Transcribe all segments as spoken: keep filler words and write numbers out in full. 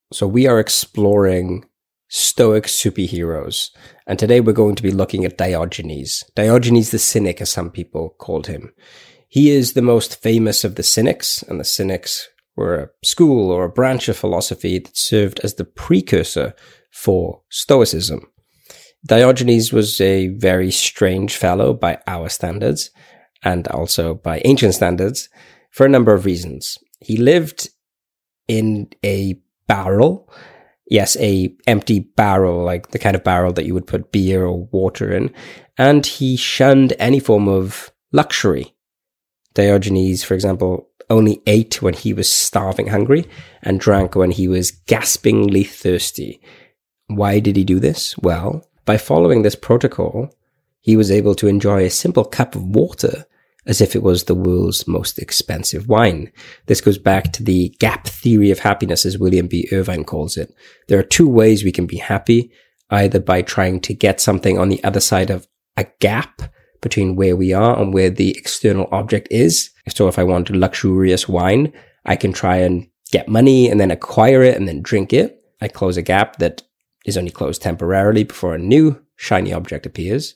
So we are exploring Stoic superheroes, and today we're going to be looking at Diogenes. Diogenes the Cynic, as some people called him. He is the most famous of the Cynics, and the Cynics were a school or a branch of philosophy that served as the precursor for Stoicism. Diogenes was a very strange fellow by our standards, and also by ancient standards, for a number of reasons. He lived in a barrel. Yes, a empty barrel, like the kind of barrel that you would put beer or water in. And he shunned any form of luxury. Diogenes, for example, only ate when he was starving hungry and drank when he was gaspingly thirsty. Why did he do this? Well, by following this protocol, he was able to enjoy a simple cup of water as if it was the world's most expensive wine. This goes back to the gap theory of happiness, as William B. Irvine calls it. There are two ways we can be happy, either by trying to get something on the other side of a gap between where we are and where the external object is. So if I want luxurious wine, I can try and get money and then acquire it and then drink it. I close a gap that is only closed temporarily before a new shiny object appears.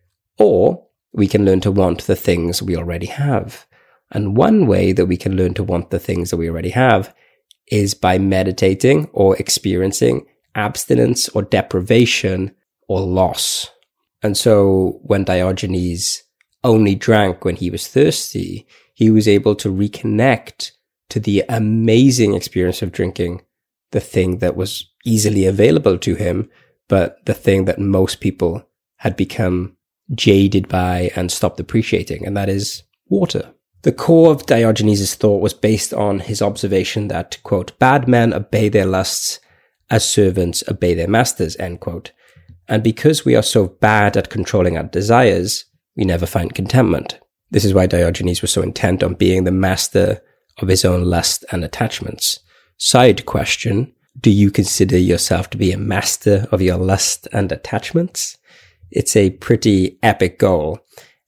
Or we can learn to want the things we already have. And one way that we can learn to want the things that we already have is by meditating or experiencing abstinence or deprivation or loss. And so when Diogenes only drank when he was thirsty, he was able to reconnect to the amazing experience of drinking the thing that was easily available to him, but the thing that most people had become jaded by and stopped appreciating, and that is water. The core of Diogenes' thought was based on his observation that, quote, bad men obey their lusts as servants obey their masters, end quote. And because we are so bad at controlling our desires, we never find contentment. This is why Diogenes was so intent on being the master of his own lust and attachments. Side question, do you consider yourself to be a master of your lust and attachments? It's a pretty epic goal.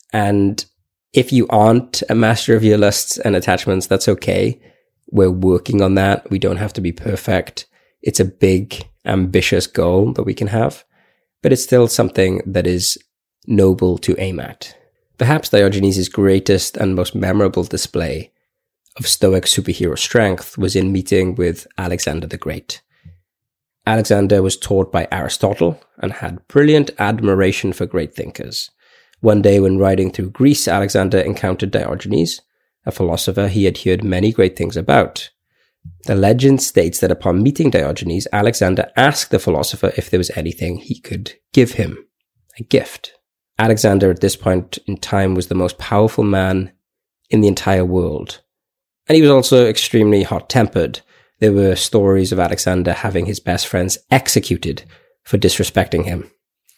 And if you aren't a master of your lusts and attachments, that's okay. We're working on that. We don't have to be perfect. It's a big, ambitious goal that we can have, but it's still something that is noble to aim at. Perhaps Diogenes' greatest and most memorable display of Stoic superhero strength was in meeting with Alexander the Great. Alexander was taught by Aristotle and had brilliant admiration for great thinkers. One day when riding through Greece, Alexander encountered Diogenes, a philosopher he had heard many great things about. The legend states that upon meeting Diogenes, Alexander asked the philosopher if there was anything he could give him, a gift. Alexander at this point in time was the most powerful man in the entire world. And he was also extremely hot-tempered. There were stories of Alexander having his best friends executed for disrespecting him.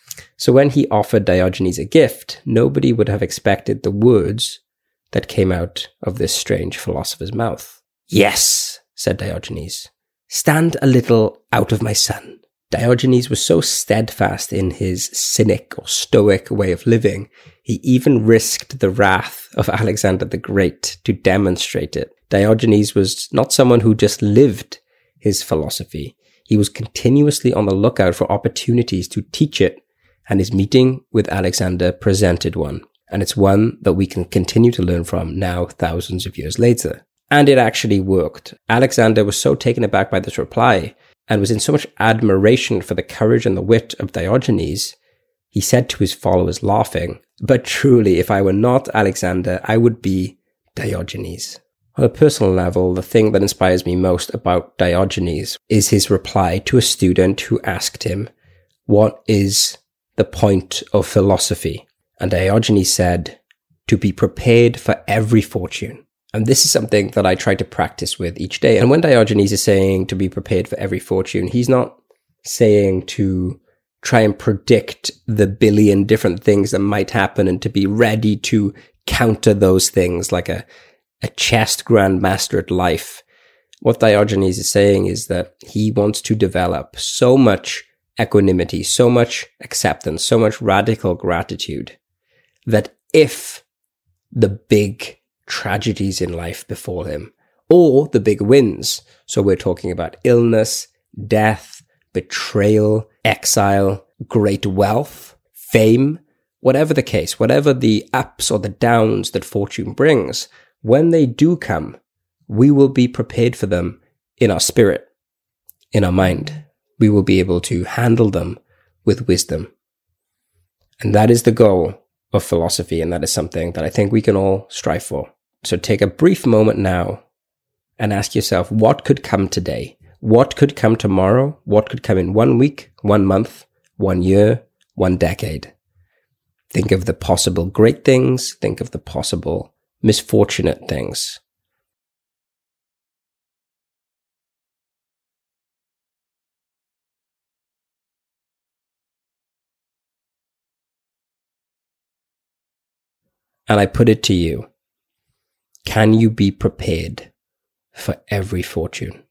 So when he offered Diogenes a gift, nobody would have expected the words that came out of this strange philosopher's mouth. Yes, said Diogenes, stand a little out of my sun. Diogenes was so steadfast in his cynic or stoic way of living, he even risked the wrath of Alexander the Great to demonstrate it. Diogenes was not someone who just lived his philosophy. He was continuously on the lookout for opportunities to teach it, and his meeting with Alexander presented one. And it's one that we can continue to learn from now, thousands of years later. And it actually worked. Alexander was so taken aback by this reply, and was in so much admiration for the courage and the wit of Diogenes, he said to his followers, laughing, but truly, if I were not Alexander, I would be Diogenes. On a personal level, the thing that inspires me most about Diogenes is his reply to a student who asked him, what is the point of philosophy? And Diogenes said, to be prepared for every fortune. And this is something that I try to practice with each day. And when Diogenes is saying to be prepared for every fortune, he's not saying to try and predict the billion different things that might happen and to be ready to counter those things like a, a chess grandmaster at life. What Diogenes is saying is that he wants to develop so much equanimity, so much acceptance, so much radical gratitude that if the big tragedies in life befall him, or the big wins, so we're talking about illness, death, betrayal, exile, great wealth, fame, whatever the case, whatever the ups or the downs that fortune brings, when they do come, we will be prepared for them in our spirit, in our mind. We will be able to handle them with wisdom. And that is the goal of philosophy, and that is something that I think we can all strive for. So take a brief moment now and ask yourself, what could come today? What could come tomorrow? What could come in one week, one month, one year, one decade? Think of the possible great things. Think of the possible misfortunate things. And I put it to you, can you be prepared for every fortune?